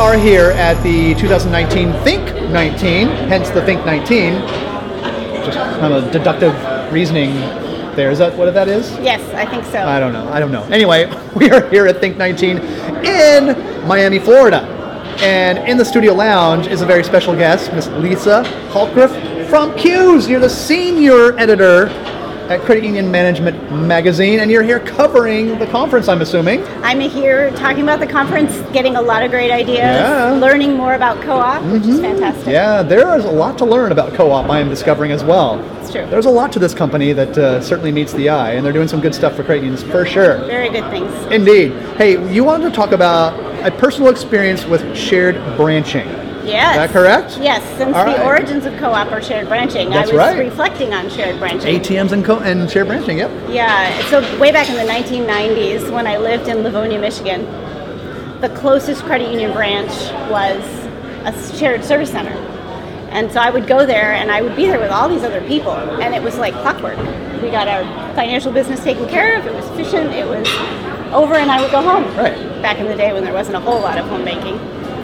are here at the 2019 Think 19, hence the Think 19. Just kind of deductive reasoning there. Is that what that is? Yes, I think so. I don't know. Anyway, we are here at Think 19 in Miami, Florida. And in the studio lounge is a very special guest, Miss Lisa Haltgriff from Q's. You're the senior editor at Credit Union Management Magazine, and you're here covering the conference, I'm assuming. I'm here talking about the conference, getting a lot of great ideas, learning more about co-op, which is fantastic. Yeah, there is a lot to learn about co-op, I am discovering as well. It's true. There's a lot to this company that certainly meets the eye, and they're doing some good stuff for credit unions, for sure. Very good things. Indeed. Hey, you wanted to talk about a personal experience with shared branching. Yes. Is that correct? Yes, since the origins of co-op are shared branching. That's I was reflecting on shared branching. ATMs and shared branching, yep. Yeah, so way back in the 1990s when I lived in Livonia, Michigan, the closest credit union branch was a shared service center. And so I would go there and I would be there with all these other people, and it was like clockwork. We got our financial business taken care of, it was efficient, it was over, and I would go home. Right. Back in the day when there wasn't a whole lot of home banking.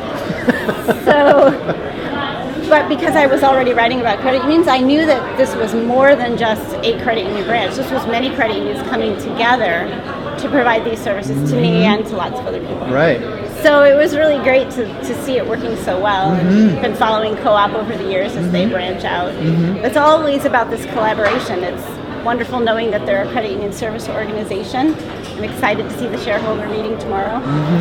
So, but because I was already writing about credit unions, I knew that this was more than just a credit union branch. This was many credit unions coming together to provide these services to me and to lots of other people. Right. So it was really great to see it working so well. And been following co-op over the years as they branch out. It's always about this collaboration. It's wonderful knowing that they're a credit union service organization. I'm excited to see the shareholder meeting tomorrow.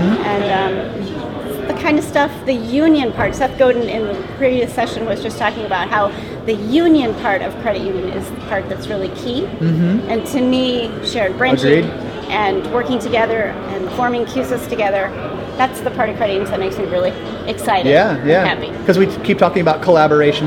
And the kind of stuff, the union part, Seth Godin in the previous session was just talking about how the union part of credit union is the part that's really key. And to me, shared branching and working together and forming QSIS together, that's the part of credit unions that makes me really excited and happy. Because we keep talking about collaboration,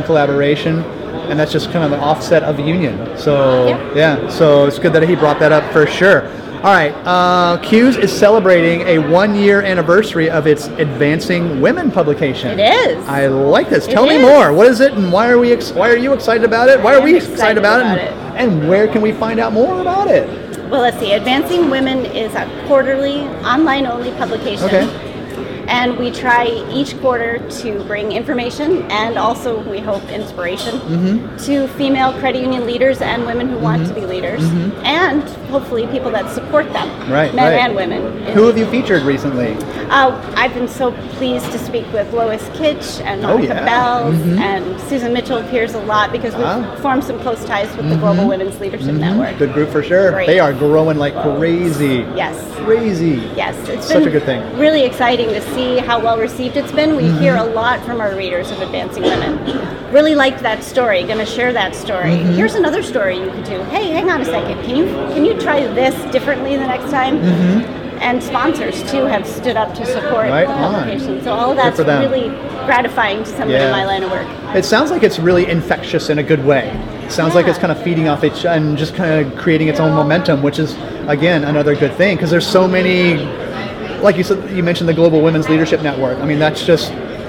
and that's just kind of an offset of union. So, so it's good that he brought that up for sure. All right, Q's is celebrating a 1-year anniversary of its Advancing Women publication. It is. I like this. Tell me more. What is it, and why are you excited about it? Why are we excited about it? And where can we find out more about it? Well, let's see. Advancing Women is a quarterly, online-only publication. Okay. And we try each quarter to bring information and also, we hope, inspiration to female credit union leaders and women who want to be leaders, and hopefully people that support them, men and women. Who have you featured recently? I've been so pleased to speak with Lois Kitch and Monica Bells, and Susan Mitchell appears a lot because we've formed some close ties with the Global Women's Leadership Network. Good group for sure. Great. They are growing like crazy. Yes. Crazy. Yes. It's such been a good thing. Really exciting to see how well received it's been. We hear a lot from our readers of Advancing Women. Really liked that story. Going to share that story. Here's another story you could do. Hey, hang on a second. Can you try this differently the next time? And sponsors too have stood up to support the publication. So all of that's really gratifying to somebody in my line of work. It sounds like it's really infectious in a good way. It sounds like it's kind of feeding off each and just kind of creating its own momentum, which is again another good thing because there's so many. Like you said, you mentioned the Global Women's Leadership Network. I mean, that's just,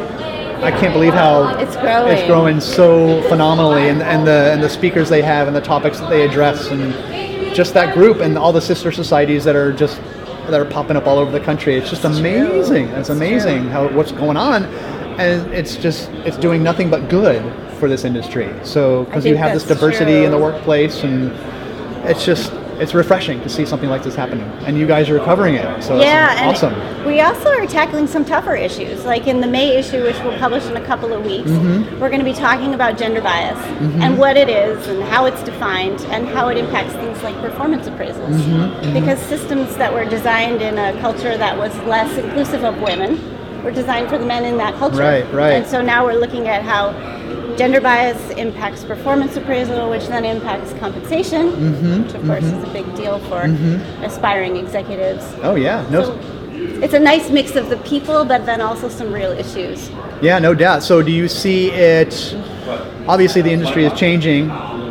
I can't believe how it's growing. It's growing so phenomenally, and the speakers they have and the topics that they address, and just that group and all the sister societies that are popping up all over the country. It's just amazing. It's amazing what's going on, and it's doing nothing but good for this industry. So because you have this diversity in the workplace, and it's refreshing to see something like this happening, and you guys are covering it, so it's awesome. And we also are tackling some tougher issues, like in the May issue, which we'll publish in a couple of weeks. We're going to be talking about gender bias and what it is and how it's defined and how it impacts things like performance appraisals. Because systems that were designed in a culture that was less inclusive of women were designed for the men in that culture. Right. And so now we're looking at how gender bias impacts performance appraisal, which then impacts compensation, which of course is a big deal for aspiring executives. Oh yeah, so it's a nice mix of the people, but then also some real issues. Yeah, no doubt. So do you see it, obviously the industry is changing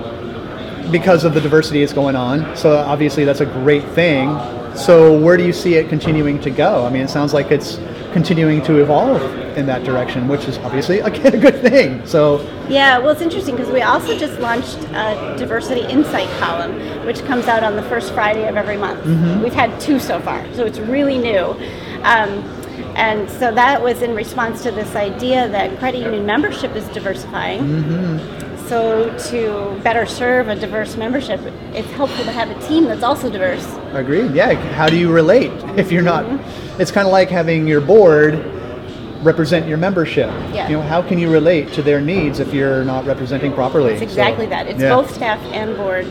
because of the diversity that's going on, so obviously that's a great thing. So where do you see it continuing to go? I mean, it sounds like it's continuing to evolve in that direction, which is obviously, again, a good thing. So yeah, well, it's interesting because we also just launched a Diversity Insight column, which comes out on the first Friday of every month. We've had 2 so far, so it's really new. And so that was in response to this idea that credit union membership is diversifying. So to better serve a diverse membership, it's helpful to have a team that's also diverse. Agreed. Yeah. How do you relate if you're not? It's kind of like having your board represent your membership. Yeah. You know, how can you relate to their needs if you're not representing properly? It's exactly that. It's yeah. both staff and board.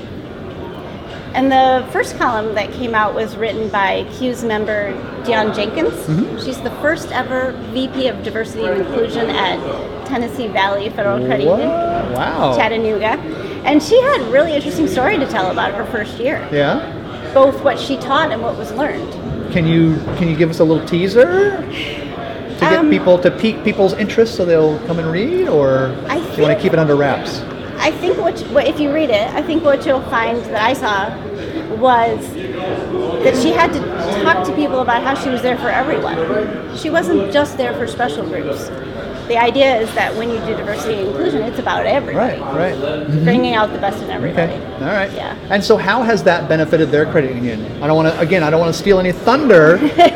And the first column that came out was written by CUE's member Dionne Jenkins. She's the first ever VP of Diversity and Inclusion at Tennessee Valley Federal Credit Union, Wow. Chattanooga. And she had a really interesting story to tell about her first year. Yeah. Both what she taught and what was learned. Can you give us a little teaser to get people to pique people's interest so they'll come and read, or do you want to keep it under wraps? I think if you read it, I think what you'll find that I saw was that she had to talk to people about how she was there for everyone. She wasn't just there for special groups. The idea is that when you do diversity and inclusion, it's about everybody. Right. Bringing out the best in everybody. Okay. All right. Yeah. And so how has that benefited their credit union? I don't want to steal any thunder,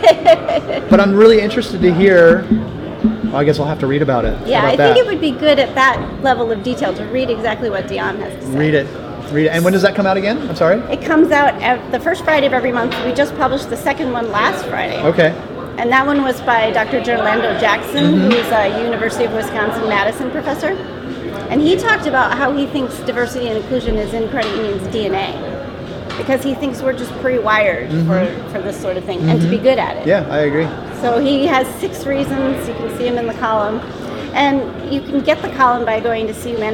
but I'm really interested to hear. I guess I'll have to read about it. Yeah, I think it would be good at that level of detail to read exactly what Dionne has to say. Read it. And when does that come out again? I'm sorry? It comes out the first Friday of every month. We just published the second one last Friday. Okay. And that one was by Dr. Gerlando Jackson, who's a University of Wisconsin-Madison professor. And he talked about how he thinks diversity and inclusion is in credit unions' DNA. Because he thinks we're just pre-wired for this sort of thing and to be good at it. Yeah, I agree. So he has 6 reasons. You can see them in the column. And you can get the column by going to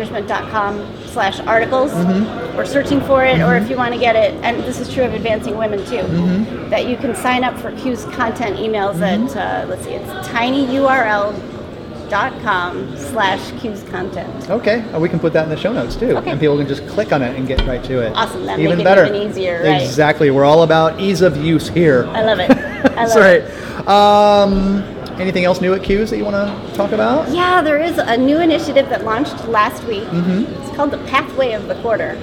cumanagement.com/articles or searching for it, or if you want to get it, and this is true of Advancing Women too, that you can sign up for CUE's content emails at, let's see, it's tinyurl.com/CUE's content. Okay, we can put that in the show notes too. Okay. And people can just click on it and get right to it. Awesome, that even make it better. even easier, right? Exactly, we're all about ease of use here. I love it. That's right. Anything else new at CUE's that you want to talk about? Yeah, there is a new initiative that launched last week. It's called the Pathway of the Quarter.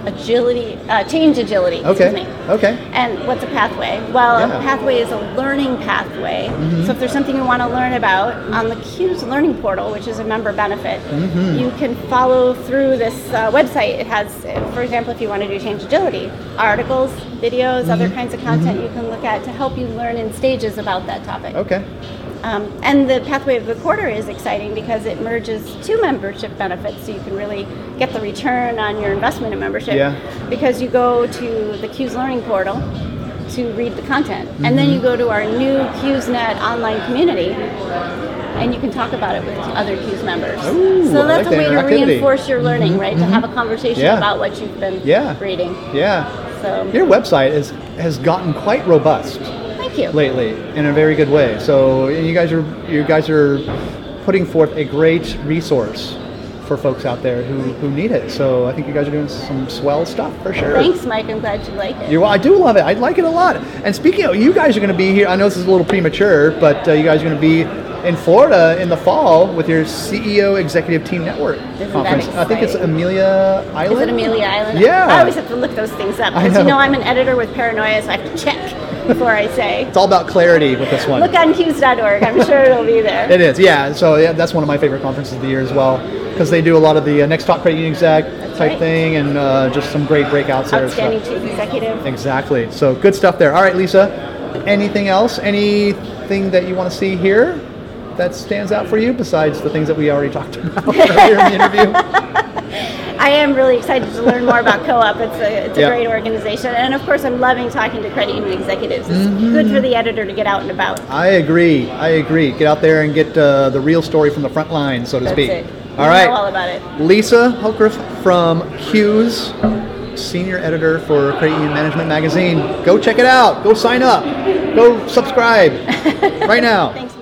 Change agility. Okay. Excuse me. Okay. And what's a pathway? Well, a pathway is a learning pathway. So if there's something you want to learn about, on the CUE's Learning Portal, which is a member benefit, you can follow through this website. It has, for example, if you want to do change agility, articles, videos, other kinds of content you can look at to help you learn in stages about that topic. Okay. And the Pathway of the Quarter is exciting because it merges 2 membership benefits, so you can really get the return on your investment in membership. Yeah. Because you go to the CUE's Learning Portal to read the content, and then you go to our new CUESnet online community, and you can talk about it with other CUES members. Ooh, so that's I like a way to that interactivity. reinforce your learning, right? To have a conversation about what you've been reading. Yeah. So your website has gotten quite robust. Thank you. Lately, in a very good way. So you guys are putting forth a great resource for folks out there who need it. So I think you guys are doing some swell stuff for sure. Thanks, Mike. I'm glad you like it. I do love it. I like it a lot. And speaking of, you guys are going to be here. I know this is a little premature, but you guys are going to be in Florida in the fall with your CEO Executive Team Network conference. I think it's Amelia Island. Is it Amelia Island? Yeah. I always have to look those things up because I'm an editor with paranoia, so I have to check before I say. It's all about clarity with this one. Look on CUES.org. I'm sure it'll be there. It is, yeah. So that's one of my favorite conferences of the year as well, because they do a lot of the Next Talk Credit Union Exec type thing, and just some great breakouts there. Outstanding Chief Executive. Exactly. So good stuff there. All right, Lisa. Anything else? Anything that you want to see here that stands out for you besides the things that we already talked about earlier in the interview? I am really excited to learn more about Co-op. It's a great organization. And of course, I'm loving talking to credit union executives. It's good for the editor to get out and about. I agree. Get out there and get the real story from the front line, so to speak. That's it. All right. Know all about it. Lisa Hockref from CUES, Senior Editor for Credit Union Management Magazine. Go check it out. Go sign up. Go subscribe right now. Thanks.